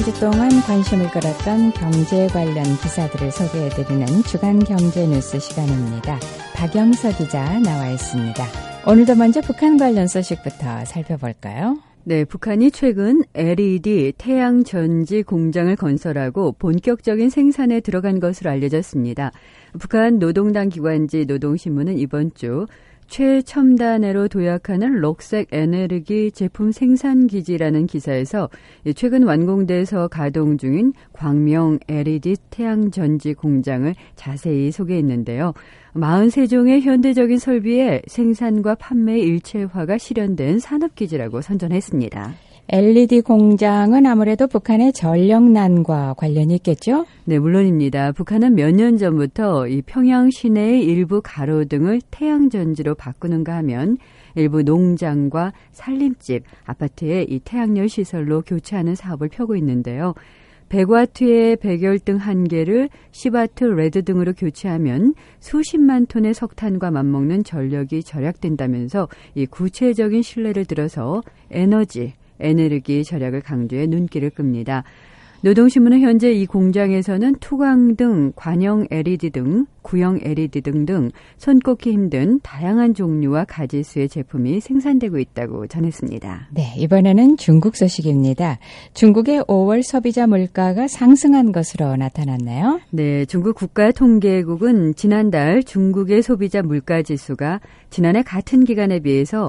한 주 동안 관심을 끌었던 경제 관련 기사들을 소개해드리는 주간 경제뉴스 시간입니다. 박영서 기자 나와 있습니다. 오늘도 먼저 북한 관련 소식부터 살펴볼까요? 네, 북한이 최근 LED 태양 전지 공장을 건설하고 본격적인 생산에 들어간 것으로 알려졌습니다. 북한 노동당 기관지 노동신문은 이번 주 최첨단으로 도약하는 녹색 에너지 제품 생산기지라는 기사에서 최근 완공돼서 가동 중인 광명 LED 태양 전지 공장을 자세히 소개했는데요. 43종의 현대적인 설비에 생산과 판매 일체화가 실현된 산업기지라고 선전했습니다. LED 공장은 아무래도 북한의 전력난과 관련이 있겠죠? 네, 물론입니다. 북한은 몇 년 전부터 이 평양 시내의 일부 가로등을 태양전지로 바꾸는가 하면 일부 농장과 살림집, 아파트에 이 태양열 시설로 교체하는 사업을 펴고 있는데요. 100와트의 백열등 1개를 10와트 레드등으로 교체하면 수십만 톤의 석탄과 맞먹는 전력이 절약된다면서 이 구체적인 신뢰를 들어서 에너지 절약을 강조해 눈길을 끕니다. 노동신문은 현재 이 공장에서는 투광등, 관형 LED 등, 구형 LED 등 손꼽기 힘든 다양한 종류와 가지수의 제품이 생산되고 있다고 전했습니다. 네, 이번에는 중국 소식입니다. 중국의 5월 소비자 물가가 상승한 것으로 나타났나요? 네, 중국 국가통계국은 지난달 중국의 소비자 물가지수가 지난해 같은 기간에 비해서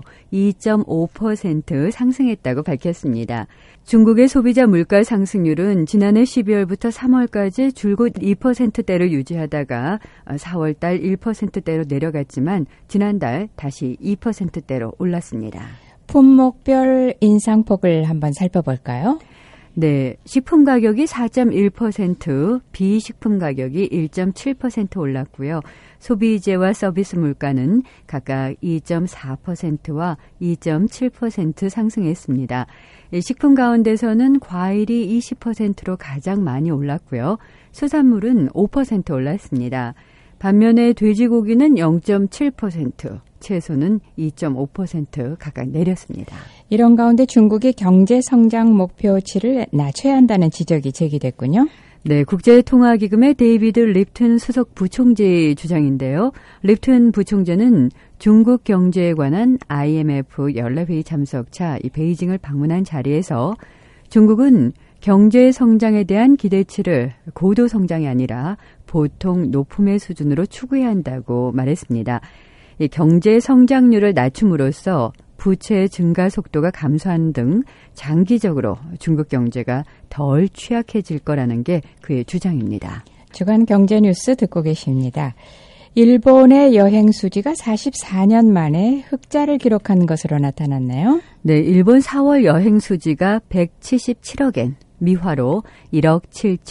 2.5% 상승했다고 밝혔습니다. 중국의 소비자 물가 상승률은 지난해 12월부터 3월까지 줄곧 2%대를 유지하다가 4월 달 1%대로 내려갔지만 지난달 다시 2%대로 올랐습니다. 품목별 인상폭을 한번 살펴볼까요? 네, 식품 가격이 4.1%, 비식품 가격이 1.7% 올랐고요. 소비재와 서비스 물가는 각각 2.4%와 2.7% 상승했습니다. 식품 가운데서는 과일이 20%로 가장 많이 올랐고요. 수산물은 5% 올랐습니다. 반면에 돼지고기는 0.7%, 채소는 2.5% 각각 내렸습니다. 이런 가운데 중국이 경제 성장 목표치를 낮춰야 한다는 지적이 제기됐군요. 네, 국제통화기금의 데이비드 립튼 수석 부총재의 주장인데요. 립튼 부총재는 중국 경제에 관한 IMF 연례회의 참석차 이 베이징을 방문한 자리에서 중국은 경제 성장에 대한 기대치를 고도 성장이 아니라 보통 높음의 수준으로 추구해야 한다고 말했습니다. 이 경제 성장률을 낮춤으로써 부채 증가 속도가 감소하는 등 장기적으로 중국 경제가 덜 취약해질 거라는 게 그의 주장입니다. 주간 경제뉴스 듣고 계십니다. 일본의 여행 수지가 44년 만에 흑자를 기록한 것으로 나타났나요? 네, 일본 4월 여행 수지가 177억엔, 미화로 1억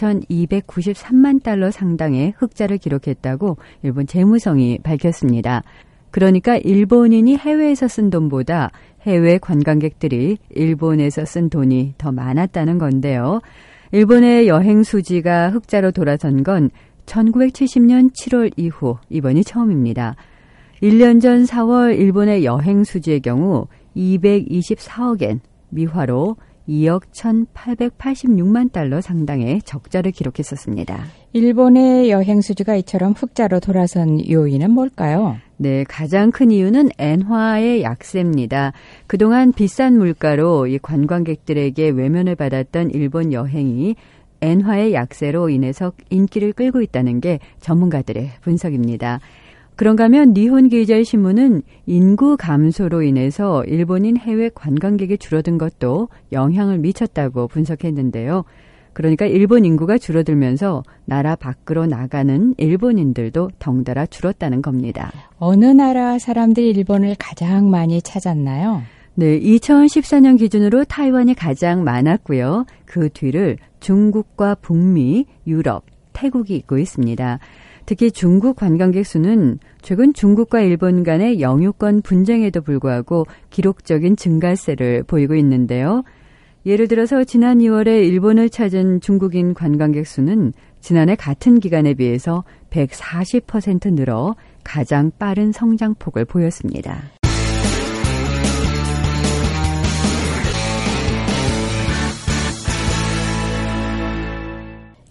7,293만 달러 상당의 흑자를 기록했다고 일본 재무성이 밝혔습니다. 그러니까 일본인이 해외에서 쓴 돈보다 해외 관광객들이 일본에서 쓴 돈이 더 많았다는 건데요. 일본의 여행 수지가 흑자로 돌아선 건 1970년 7월 이후 이번이 처음입니다. 1년 전 4월 일본의 여행 수지의 경우 224억엔, 미화로 2억 1,886만 달러 상당의 적자를 기록했었습니다. 일본의 여행 수지가 이처럼 흑자로 돌아선 요인은 뭘까요? 네, 가장 큰 이유는 엔화의 약세입니다. 그동안 비싼 물가로 이 관광객들에게 외면을 받았던 일본 여행이 엔화의 약세로 인해서 인기를 끌고 있다는 게 전문가들의 분석입니다. 그런가 하면 니혼게이자이 신문은 인구 감소로 인해서 일본인 해외 관광객이 줄어든 것도 영향을 미쳤다고 분석했는데요. 그러니까 일본 인구가 줄어들면서 나라 밖으로 나가는 일본인들도 덩달아 줄었다는 겁니다. 어느 나라 사람들이 일본을 가장 많이 찾았나요? 네, 2014년 기준으로 타이완이 가장 많았고요. 그 뒤를 중국과 북미, 유럽, 태국이 잇고 있습니다. 특히 중국 관광객 수는 최근 중국과 일본 간의 영유권 분쟁에도 불구하고 기록적인 증가세를 보이고 있는데요. 예를 들어서 지난 2월에 일본을 찾은 중국인 관광객 수는 지난해 같은 기간에 비해서 140% 늘어 가장 빠른 성장폭을 보였습니다.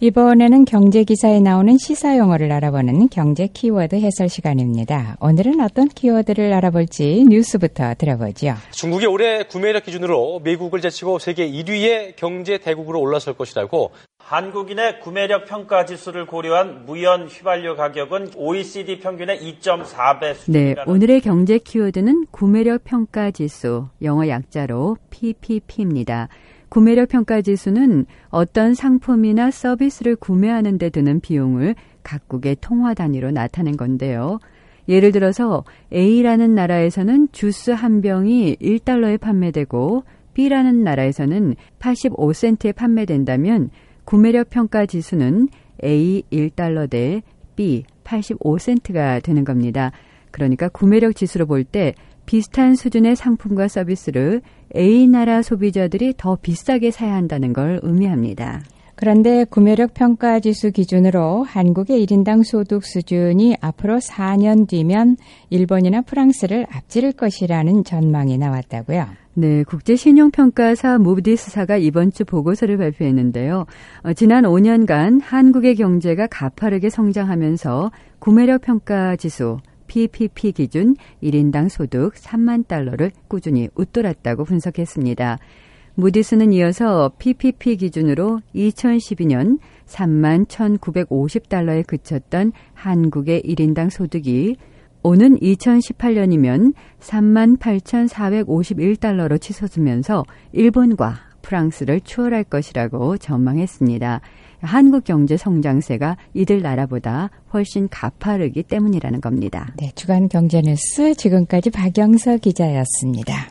이번에는 경제기사에 나오는 시사용어를 알아보는 경제 키워드 해설 시간입니다. 오늘은 어떤 키워드를 알아볼지 뉴스부터 들어보죠. 중국이 올해 구매력 기준으로 미국을 제치고 세계 1위의 경제 대국으로 올라설 것이라고. 한국인의 구매력 평가 지수를 고려한 무연 휘발유 가격은 OECD 평균의 2.4배 수준이라는. 네, 오늘의 경제 키워드는 구매력 평가 지수, 영어 약자로 PPP입니다. 구매력 평가 지수는 어떤 상품이나 서비스를 구매하는 데 드는 비용을 각국의 통화 단위로 나타낸 건데요. 예를 들어서 A라는 나라에서는 주스 한 병이 1달러에 판매되고 B라는 나라에서는 85센트에 판매된다면 구매력 평가 지수는 A 1달러 대 B 85센트가 되는 겁니다. 그러니까 구매력 지수로 볼 때 비슷한 수준의 상품과 서비스를 A나라 소비자들이 더 비싸게 사야 한다는 걸 의미합니다. 그런데 구매력 평가 지수 기준으로 한국의 1인당 소득 수준이 앞으로 4년 뒤면 일본이나 프랑스를 앞지를 것이라는 전망이 나왔다고요. 네, 국제신용평가사 무디스사가 이번 주 보고서를 발표했는데요. 지난 5년간 한국의 경제가 가파르게 성장하면서 구매력 평가 지수 PPP 기준 1인당 소득 3만 달러를 꾸준히 웃돌았다고 분석했습니다. 무디스는 이어서 PPP 기준으로 2012년 3만 1,950달러에 그쳤던 한국의 1인당 소득이 오는 2018년이면 3만 8,451달러로 치솟으면서 일본과 프랑스를 추월할 것이라고 전망했습니다. 한국 경제 성장세가 이들 나라보다 훨씬 가파르기 때문이라는 겁니다. 네, 주간 경제뉴스 지금까지 박영서 기자였습니다.